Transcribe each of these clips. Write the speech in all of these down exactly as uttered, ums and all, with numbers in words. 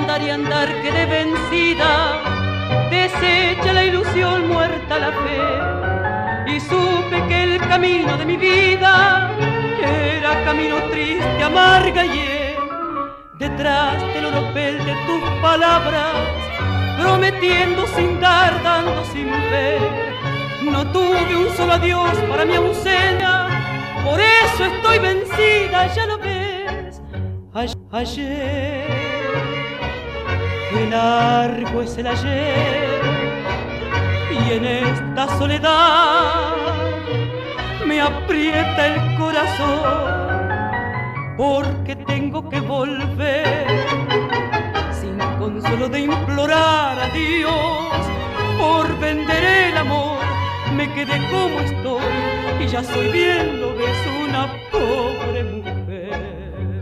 andar y andar quedé vencida, deshecha la ilusión, muerta la fe, y supe que el camino de mi vida era camino triste, amarga y él, detrás del oropel de tus palabras, prometiendo sin dar, dando sin ver. No tuve un solo adiós para mi ausencia, por eso estoy vencida, ya lo ves. Ayer, qué largo es el ayer, y en esta soledad me aprieta el corazón, porque tengo que volver sin consuelo de implorar a Dios por vender el amor. Me quedé como estoy y ya soy bien, lo ves, una pobre mujer.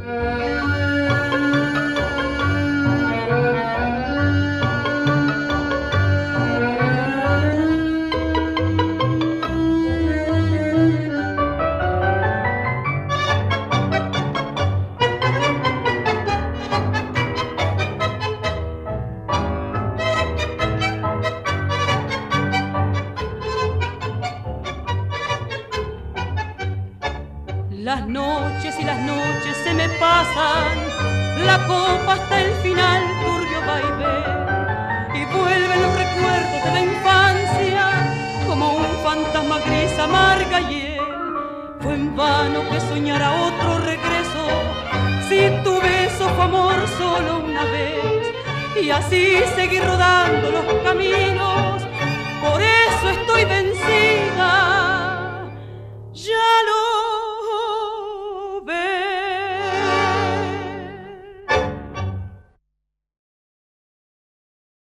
Las noches y las noches se me pasan, la copa hasta el final turbio vaivén, y vuelven los recuerdos de la infancia como un fantasma gris, amarga y él. Fue en vano que soñara otro regreso, si tu beso fue amor solo una vez, y así seguí rodando los caminos, por eso estoy vencida.